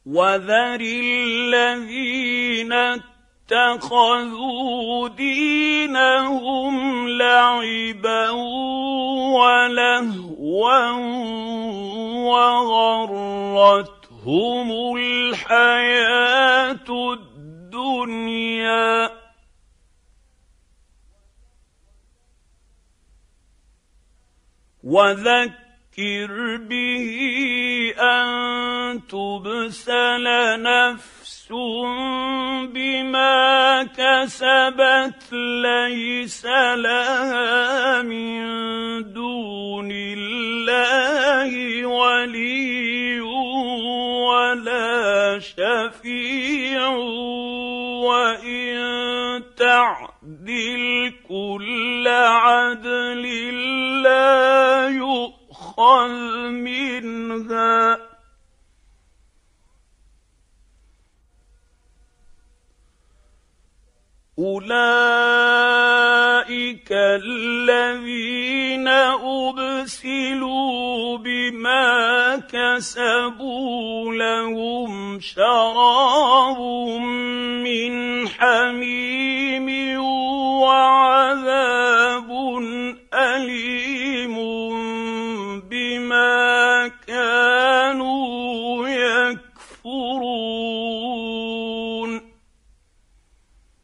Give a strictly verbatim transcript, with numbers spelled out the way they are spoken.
وذر الذين اتخذوا دينهم لعبا ولهوا وغرتهم الحياة الدنيا وذكر به أن تبسل نفس بما كسبت ليس لها من دون الله ولي ولا شفيع وإن تعدل كل عدل لا يؤخذ منها أولئك الذين أبسلوا بما كسبوا لهم شراب من حميم